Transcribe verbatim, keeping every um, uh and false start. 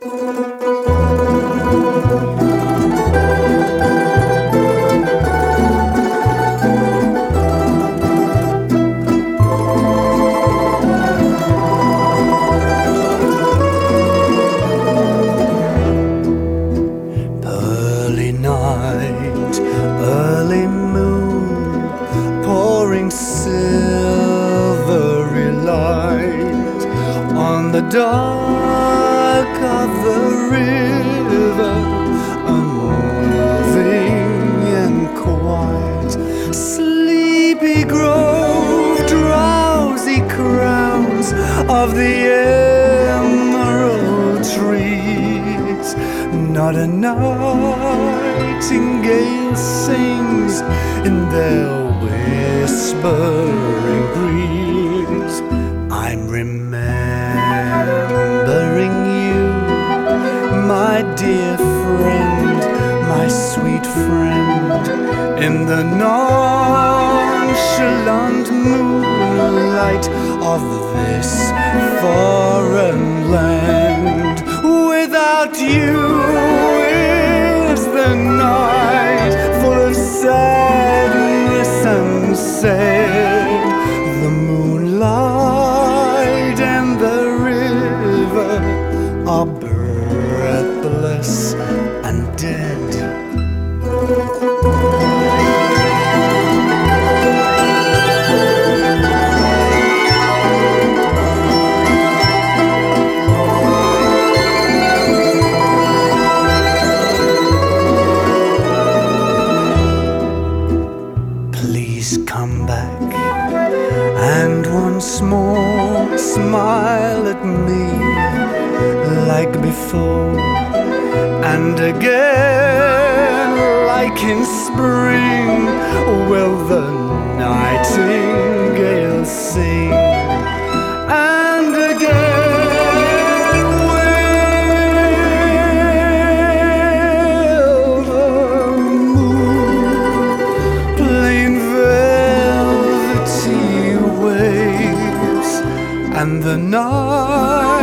Early night, early moon, pouring silvery light on the dark of the river, unmoving and quiet. Sleepy grove, drowsy crowns of the emerald trees. Not a nightingale sings in their whispering breeze. I'm remembering you, my dear friend, my sweet friend, in the nonchalant moonlight of this foreign land. Without you is the night full of sadness unsaid. The moonlight and the river are breathless and dead. Please come back and once more smile at me like before, and again like in spring will the nightingale sing, and again will the moon plain velvety waves, and the night